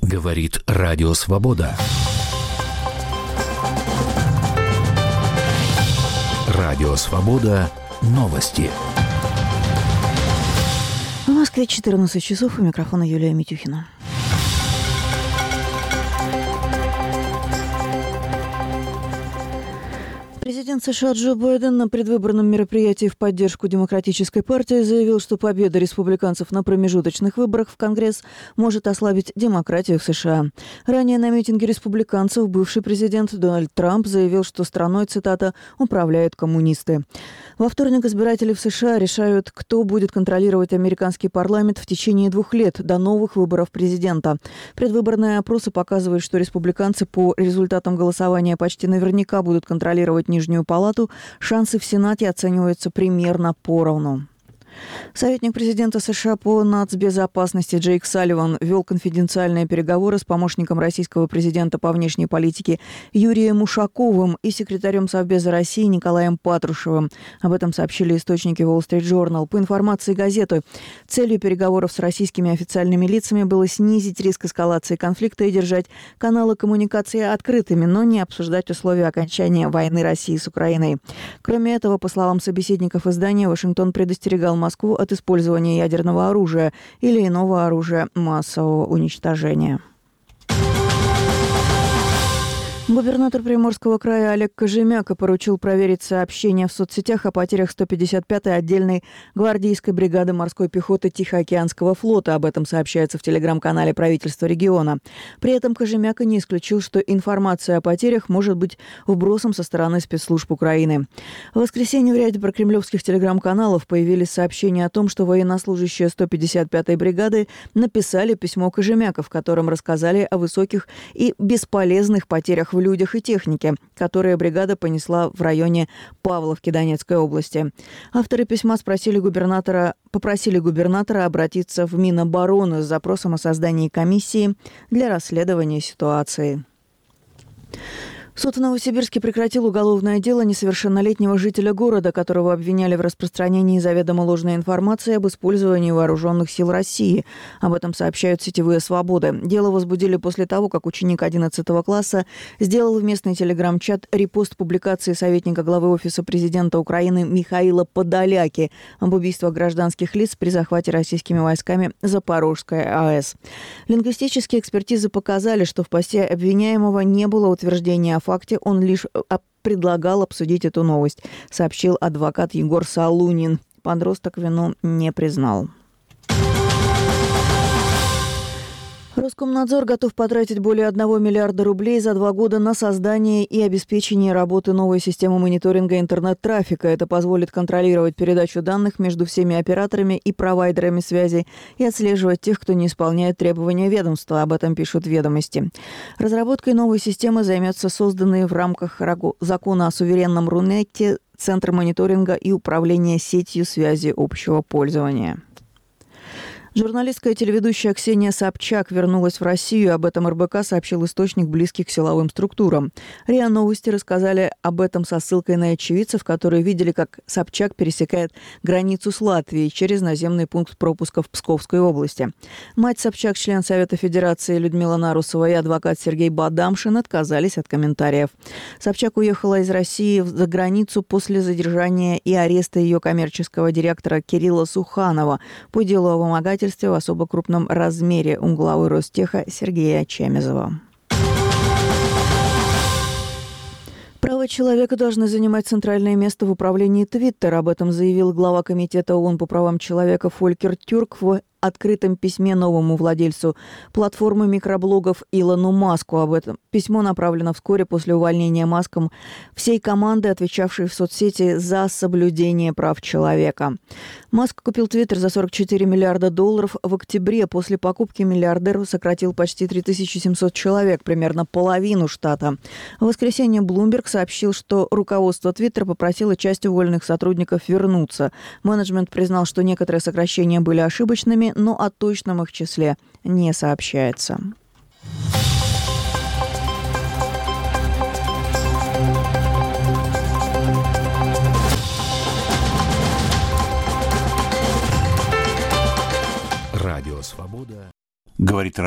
Говорит Радио Свобода. Радио Свобода. Новости. В Москве 14 часов. У микрофона Юлия Митюхина. Президент США Джо Байден на предвыборном мероприятии в поддержку Демократической партии заявил, что победа республиканцев на промежуточных выборах в Конгресс может ослабить демократию в США. Ранее на митинге республиканцев бывший президент Дональд Трамп заявил, что страной, цитата, «управляют коммунисты». Во вторник избиратели в США решают, кто будет контролировать американский парламент в течение 2 лет до новых выборов президента. Предвыборные опросы показывают, что республиканцы по результатам голосования почти наверняка будут контролировать Нижнюю палату. Шансы в Сенате оцениваются примерно поровну. Советник президента США по нацбезопасности Джейк Салливан вел конфиденциальные переговоры с помощником российского президента по внешней политике Юрием Ушаковым и секретарем Совбеза России Николаем Патрушевым. Об этом сообщили источники Wall Street Journal. По информации газеты, целью переговоров с российскими официальными лицами было снизить риск эскалации конфликта и держать каналы коммуникации открытыми, но не обсуждать условия окончания войны России с Украиной. Кроме этого, по словам собеседников издания, Вашингтон предостерегал Москву от использования ядерного оружия или иного оружия массового уничтожения. Губернатор Приморского края Олег Кожемяка поручил проверить сообщения в соцсетях о потерях 155-й отдельной гвардейской бригады морской пехоты Тихоокеанского флота. Об этом сообщается в телеграм-канале правительства региона. При этом Кожемяка не исключил, что информация о потерях может быть вбросом со стороны спецслужб Украины. В воскресенье в ряде прокремлевских телеграм-каналов появились сообщения о том, что военнослужащие 155-й бригады написали письмо Кожемяка, в котором рассказали о высоких и бесполезных потерях в людях и технике, которые бригада понесла в районе Павловки Донецкой области. Авторы письма попросили губернатора обратиться в Минобороны с запросом о создании комиссии для расследования ситуации. Суд в Новосибирске прекратил уголовное дело несовершеннолетнего жителя города, которого обвиняли в распространении заведомо ложной информации об использовании вооруженных сил России. Об этом сообщают сетевые «Свободы». Дело возбудили после того, как ученик 11 класса сделал в местный телеграм-чат репост публикации советника главы Офиса президента Украины Михаила Подоляки об убийствах гражданских лиц при захвате российскими войсками Запорожской АЭС. Лингвистические экспертизы показали, что в посте обвиняемого не было утверждения о факте, он лишь предлагал обсудить эту новость, сообщил адвокат Егор Солунин. Подросток вину не признал. Роскомнадзор готов потратить более 1 миллиарда рублей за 2 года на создание и обеспечение работы новой системы мониторинга интернет-трафика. Это позволит контролировать передачу данных между всеми операторами и провайдерами связи и отслеживать тех, кто не исполняет требования ведомства. Об этом пишут «Ведомости». Разработкой новой системы займется созданный в рамках закона о суверенном Рунете Центр мониторинга и управления сетью связи общего пользования. Журналистка и телеведущая Ксения Собчак вернулась в Россию. Об этом РБК сообщил источник, близкий к силовым структурам. РИА Новости рассказали об этом со ссылкой на очевидцев, которые видели, как Собчак пересекает границу с Латвией через наземный пункт пропуска в Псковской области. Мать Собчак, член Совета Федерации Людмила Нарусова и адвокат Сергей Бадамшин отказались от комментариев. Собчак уехала из России за границу после задержания и ареста ее коммерческого директора Кирилла Суханова по делу о вымогательстве в особо крупном размере у главы Ростеха Сергея Чемезова. Права человека должны занимать центральное место в управлении Твиттер. Об этом заявил глава Комитета ООН по правам человека Фолькер Тюрк в открытом письме новому владельцу платформы микроблогов Илону Маску. Об этом письмо направлено вскоре после увольнения Маском всей команды, отвечавшей в соцсети за соблюдение прав человека. Маск купил Твиттер за $44 миллиарда в октябре. После покупки миллиардер сократил почти 3700 человек, примерно половину штата. В воскресенье Bloomberg сообщил, что руководство Твиттера попросило часть уволенных сотрудников вернуться. Менеджмент признал, что некоторые сокращения были ошибочными, но о точном их числе не сообщается. Радио Свобода. Говорит